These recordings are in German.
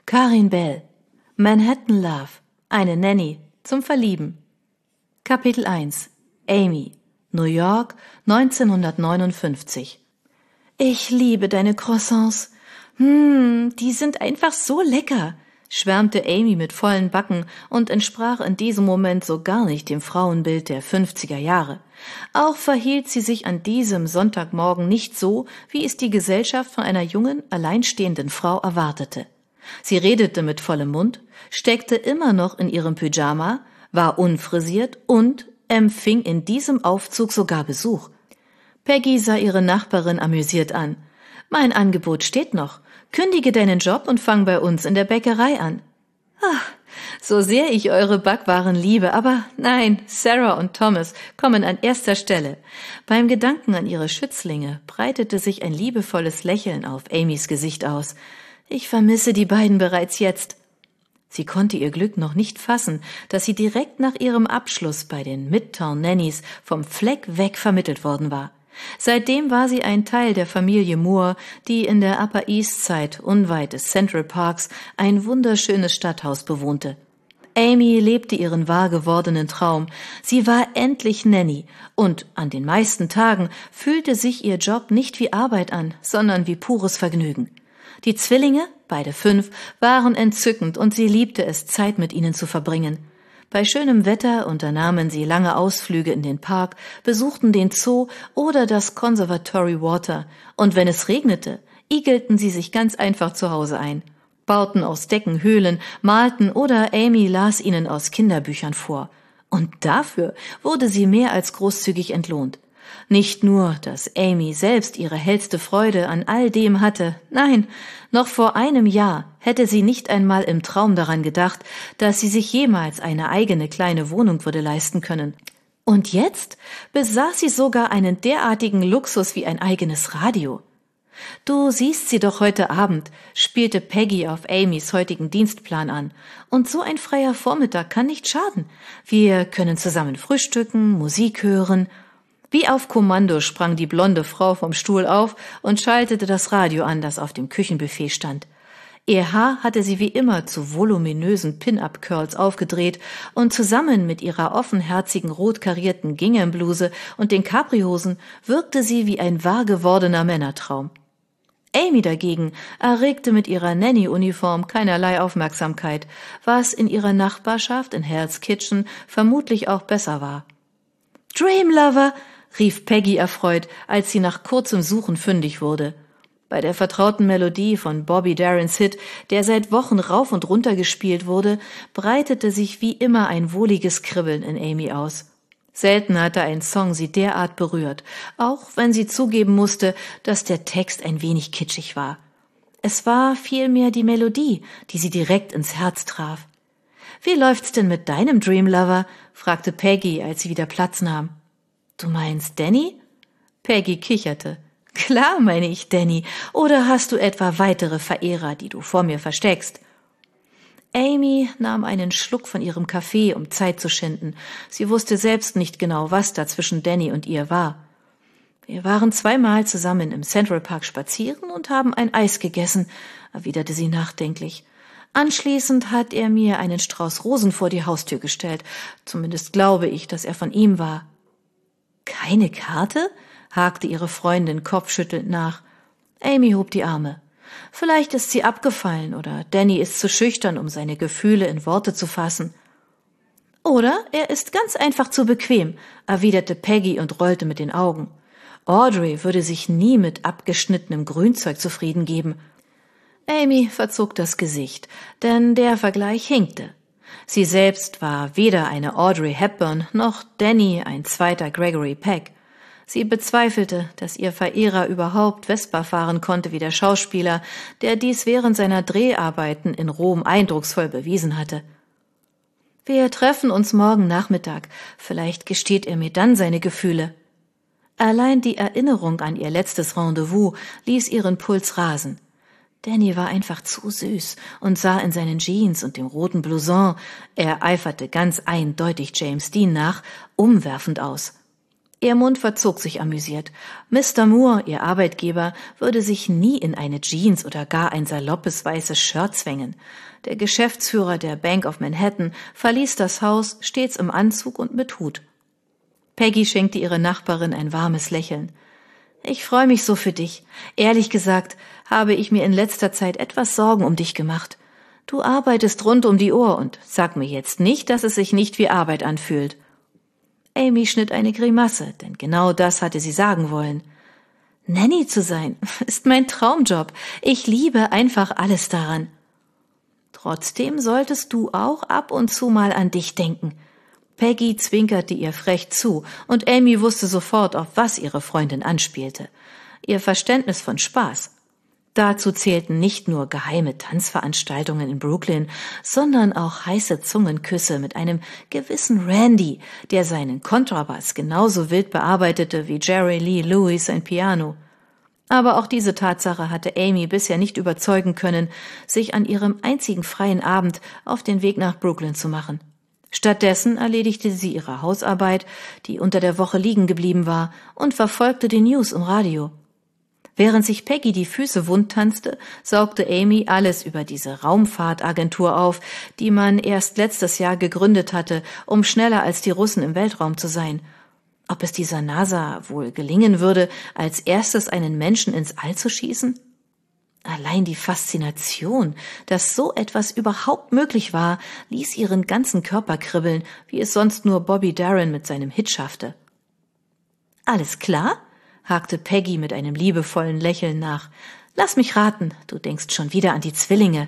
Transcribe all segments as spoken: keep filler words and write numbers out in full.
Karin Bell. Manhattan Love. Eine Nanny zum Verlieben. Kapitel eins. Amy. New York, neunzehnhundertneunundfünfzig. Ich liebe deine Croissants. Hm, die sind einfach so lecker, schwärmte Amy mit vollen Backen und entsprach in diesem Moment so gar nicht dem Frauenbild der fünfziger Jahre. Auch verhielt sie sich an diesem Sonntagmorgen nicht so, wie es die Gesellschaft von einer jungen, alleinstehenden Frau erwartete. Sie redete mit vollem Mund, steckte immer noch in ihrem Pyjama, war unfrisiert und empfing in diesem Aufzug sogar Besuch. Peggy sah ihre Nachbarin amüsiert an. »Mein Angebot steht noch. Kündige deinen Job und fang bei uns in der Bäckerei an.« »Ach, so sehr ich eure Backwaren liebe, aber nein, Sarah und Thomas kommen an erster Stelle.« Beim Gedanken an ihre Schützlinge breitete sich ein liebevolles Lächeln auf Amys Gesicht aus. »Ich vermisse die beiden bereits jetzt.« Sie konnte ihr Glück noch nicht fassen, dass sie direkt nach ihrem Abschluss bei den Midtown Nannies vom Fleck weg vermittelt worden war. Seitdem war sie ein Teil der Familie Moore, die in der Upper East Side unweit des Central Parks ein wunderschönes Stadthaus bewohnte. Amy lebte ihren wahr gewordenen Traum. Sie war endlich Nanny und an den meisten Tagen fühlte sich ihr Job nicht wie Arbeit an, sondern wie pures Vergnügen. Die Zwillinge, beide fünf, waren entzückend und sie liebte es, Zeit mit ihnen zu verbringen. Bei schönem Wetter unternahmen sie lange Ausflüge in den Park, besuchten den Zoo oder das Conservatory Water, und wenn es regnete, igelten sie sich ganz einfach zu Hause ein, bauten aus Decken Höhlen, malten oder Amy las ihnen aus Kinderbüchern vor. Und dafür wurde sie mehr als großzügig entlohnt. Nicht nur, dass Amy selbst ihre hellste Freude an all dem hatte, nein, noch vor einem Jahr hätte sie nicht einmal im Traum daran gedacht, dass sie sich jemals eine eigene kleine Wohnung würde leisten können. Und jetzt besaß sie sogar einen derartigen Luxus wie ein eigenes Radio. »Du siehst sie doch heute Abend«, spielte Peggy auf Amys heutigen Dienstplan an. »Und so ein freier Vormittag kann nicht schaden. Wir können zusammen frühstücken, Musik hören.« Wie auf Kommando sprang die blonde Frau vom Stuhl auf und schaltete das Radio an, das auf dem Küchenbuffet stand. Ihr Haar hatte sie wie immer zu voluminösen Pin-Up-Curls aufgedreht und zusammen mit ihrer offenherzigen rot karierten Gingham-Bluse und den Caprihosen wirkte sie wie ein wahr gewordener Männertraum. Amy dagegen erregte mit ihrer Nanny-Uniform keinerlei Aufmerksamkeit, was in ihrer Nachbarschaft in Hell's Kitchen vermutlich auch besser war. »Dream Lover«, rief Peggy erfreut, als sie nach kurzem Suchen fündig wurde. Bei der vertrauten Melodie von Bobby Darins Hit, der seit Wochen rauf und runter gespielt wurde, breitete sich wie immer ein wohliges Kribbeln in Amy aus. Selten hatte ein Song sie derart berührt, auch wenn sie zugeben musste, dass der Text ein wenig kitschig war. Es war vielmehr die Melodie, die sie direkt ins Herz traf. »Wie läuft's denn mit deinem Dream Lover?« fragte Peggy, als sie wieder Platz nahm. »Du meinst Danny?« Peggy kicherte. »Klar meine ich Danny. Oder hast du etwa weitere Verehrer, die du vor mir versteckst?« Amy nahm einen Schluck von ihrem Kaffee, um Zeit zu schinden. Sie wusste selbst nicht genau, was da zwischen Danny und ihr war. »Wir waren zweimal zusammen im Central Park spazieren und haben ein Eis gegessen«, erwiderte sie nachdenklich. »Anschließend hat er mir einen Strauß Rosen vor die Haustür gestellt. Zumindest glaube ich, dass er von ihm war.« »Keine Karte?« hakte ihre Freundin kopfschüttelnd nach. Amy hob die Arme. »Vielleicht ist sie abgefallen oder Danny ist zu schüchtern, um seine Gefühle in Worte zu fassen.« »Oder er ist ganz einfach zu bequem«, erwiderte Peggy und rollte mit den Augen. Audrey würde sich nie mit abgeschnittenem Grünzeug zufrieden geben. Amy verzog das Gesicht, denn der Vergleich hinkte. Sie selbst war weder eine Audrey Hepburn noch Danny ein zweiter Gregory Peck. Sie bezweifelte, dass ihr Verehrer überhaupt Vespa fahren konnte wie der Schauspieler, der dies während seiner Dreharbeiten in Rom eindrucksvoll bewiesen hatte. »Wir treffen uns morgen Nachmittag. Vielleicht gesteht er mir dann seine Gefühle.« Allein die Erinnerung an ihr letztes Rendezvous ließ ihren Puls rasen. Danny war einfach zu süß und sah in seinen Jeans und dem roten Blouson, er eiferte ganz eindeutig James Dean nach, umwerfend aus. Ihr Mund verzog sich amüsiert. Mister Moore, ihr Arbeitgeber, würde sich nie in eine Jeans oder gar ein saloppes weißes Shirt zwängen. Der Geschäftsführer der Bank of Manhattan verließ das Haus stets im Anzug und mit Hut. Peggy schenkte ihrer Nachbarin ein warmes Lächeln. »Ich freue mich so für dich. Ehrlich gesagt habe ich mir in letzter Zeit etwas Sorgen um dich gemacht. Du arbeitest rund um die Uhr und sag mir jetzt nicht, dass es sich nicht wie Arbeit anfühlt.« Amy schnitt eine Grimasse, denn genau das hatte sie sagen wollen. »Nanny zu sein ist mein Traumjob. Ich liebe einfach alles daran.« »Trotzdem solltest du auch ab und zu mal an dich denken.« Peggy zwinkerte ihr frech zu, und Amy wusste sofort, auf was ihre Freundin anspielte. Ihr Verständnis von Spaß. Dazu zählten nicht nur geheime Tanzveranstaltungen in Brooklyn, sondern auch heiße Zungenküsse mit einem gewissen Randy, der seinen Kontrabass genauso wild bearbeitete wie Jerry Lee Lewis sein Piano. Aber auch diese Tatsache hatte Amy bisher nicht überzeugen können, sich an ihrem einzigen freien Abend auf den Weg nach Brooklyn zu machen. Stattdessen erledigte sie ihre Hausarbeit, die unter der Woche liegen geblieben war, und verfolgte die News im Radio. Während sich Peggy die Füße wund tanzte, saugte Amy alles über diese Raumfahrtagentur auf, die man erst letztes Jahr gegründet hatte, um schneller als die Russen im Weltraum zu sein. Ob es dieser NASA wohl gelingen würde, als erstes einen Menschen ins All zu schießen? Allein die Faszination, dass so etwas überhaupt möglich war, ließ ihren ganzen Körper kribbeln, wie es sonst nur Bobby Darin mit seinem Hit schaffte. »Alles klar?« hakte Peggy mit einem liebevollen Lächeln nach. »Lass mich raten, du denkst schon wieder an die Zwillinge.«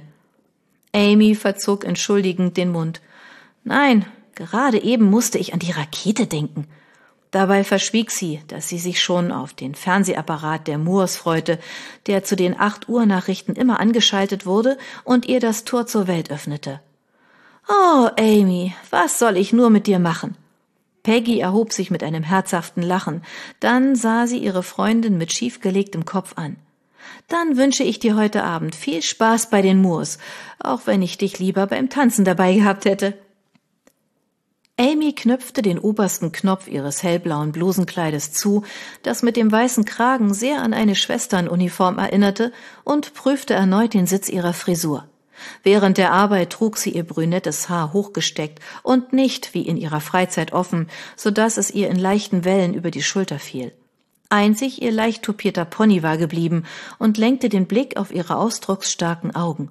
Amy verzog entschuldigend den Mund. »Nein, gerade eben musste ich an die Rakete denken.« Dabei verschwieg sie, dass sie sich schon auf den Fernsehapparat der Moores freute, der zu den acht Uhr Nachrichten immer angeschaltet wurde und ihr das Tor zur Welt öffnete. »Oh, Amy, was soll ich nur mit dir machen?« Peggy erhob sich mit einem herzhaften Lachen. Dann sah sie ihre Freundin mit schiefgelegtem Kopf an. »Dann wünsche ich dir heute Abend viel Spaß bei den Moores, auch wenn ich dich lieber beim Tanzen dabei gehabt hätte.« Amy knöpfte den obersten Knopf ihres hellblauen Blusenkleides zu, das mit dem weißen Kragen sehr an eine Schwesternuniform erinnerte, und prüfte erneut den Sitz ihrer Frisur. Während der Arbeit trug sie ihr brünettes Haar hochgesteckt und nicht wie in ihrer Freizeit offen, so dass es ihr in leichten Wellen über die Schulter fiel. Einzig ihr leicht tupierter Pony war geblieben und lenkte den Blick auf ihre ausdrucksstarken Augen.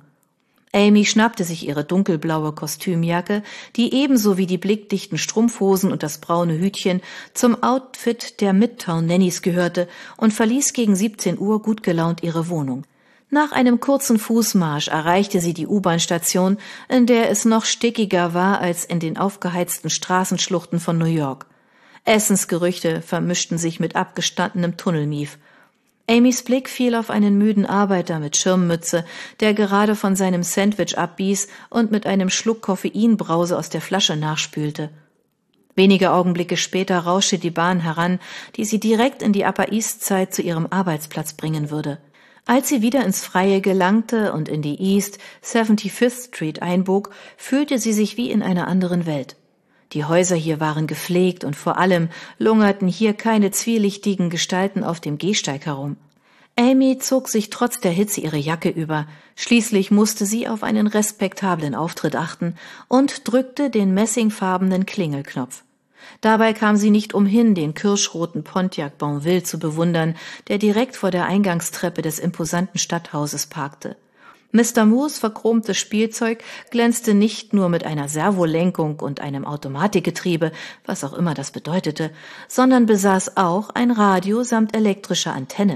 Amy schnappte sich ihre dunkelblaue Kostümjacke, die ebenso wie die blickdichten Strumpfhosen und das braune Hütchen zum Outfit der Midtown-Nannies gehörte, und verließ gegen siebzehn Uhr gut gelaunt ihre Wohnung. Nach einem kurzen Fußmarsch erreichte sie die U-Bahn-Station, in der es noch stickiger war als in den aufgeheizten Straßenschluchten von New York. Essensgerüchte vermischten sich mit abgestandenem Tunnelmief. Amys Blick fiel auf einen müden Arbeiter mit Schirmmütze, der gerade von seinem Sandwich abbiss und mit einem Schluck Koffeinbrause aus der Flasche nachspülte. Wenige Augenblicke später rauschte die Bahn heran, die sie direkt in die Upper East Side zu ihrem Arbeitsplatz bringen würde. Als sie wieder ins Freie gelangte und in die East seventy-fifth Street einbog, fühlte sie sich wie in einer anderen Welt. Die Häuser hier waren gepflegt und vor allem lungerten hier keine zwielichtigen Gestalten auf dem Gehsteig herum. Amy zog sich trotz der Hitze ihre Jacke über. Schließlich musste sie auf einen respektablen Auftritt achten und drückte den messingfarbenen Klingelknopf. Dabei kam sie nicht umhin, den kirschroten Pontiac Bonville zu bewundern, der direkt vor der Eingangstreppe des imposanten Stadthauses parkte. Mister Moores verchromtes Spielzeug glänzte nicht nur mit einer Servolenkung und einem Automatikgetriebe, was auch immer das bedeutete, sondern besaß auch ein Radio samt elektrischer Antenne.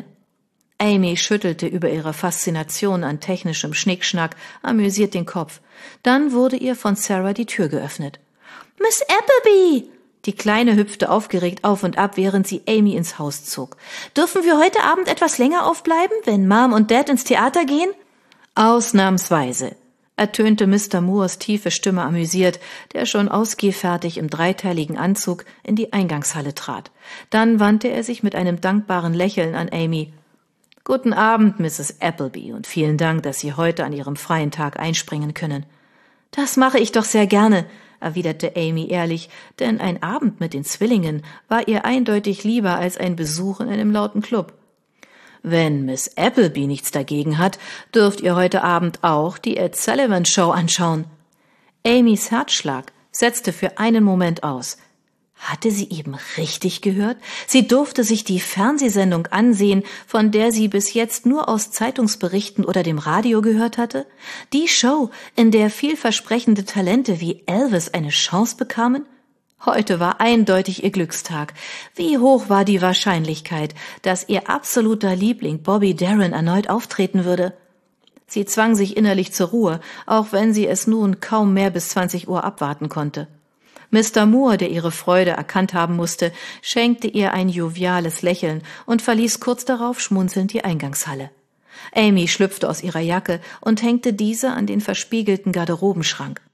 Amy schüttelte über ihre Faszination an technischem Schnickschnack amüsiert den Kopf. Dann wurde ihr von Sarah die Tür geöffnet. »Miss Appleby!« Die Kleine hüpfte aufgeregt auf und ab, während sie Amy ins Haus zog. »Dürfen wir heute Abend etwas länger aufbleiben, wenn Mom und Dad ins Theater gehen?« »Ausnahmsweise«, ertönte Mister Moores tiefe Stimme amüsiert, der schon ausgehfertig im dreiteiligen Anzug in die Eingangshalle trat. Dann wandte er sich mit einem dankbaren Lächeln an Amy. »Guten Abend, Misses Appleby, und vielen Dank, dass Sie heute an Ihrem freien Tag einspringen können.« »Das mache ich doch sehr gerne«, erwiderte Amy ehrlich, denn ein Abend mit den Zwillingen war ihr eindeutig lieber als ein Besuch in einem lauten Club. »Wenn Miss Appleby nichts dagegen hat, dürft ihr heute Abend auch die Ed Sullivan Show anschauen.« Amys Herzschlag setzte für einen Moment aus. Hatte sie eben richtig gehört? Sie durfte sich die Fernsehsendung ansehen, von der sie bis jetzt nur aus Zeitungsberichten oder dem Radio gehört hatte? Die Show, in der vielversprechende Talente wie Elvis eine Chance bekamen? Heute war eindeutig ihr Glückstag. Wie hoch war die Wahrscheinlichkeit, dass ihr absoluter Liebling Bobby Darin erneut auftreten würde? Sie zwang sich innerlich zur Ruhe, auch wenn sie es nun kaum mehr bis zwanzig Uhr abwarten konnte. Mister Moore, der ihre Freude erkannt haben musste, schenkte ihr ein joviales Lächeln und verließ kurz darauf schmunzelnd die Eingangshalle. Amy schlüpfte aus ihrer Jacke und hängte diese an den verspiegelten Garderobenschrank.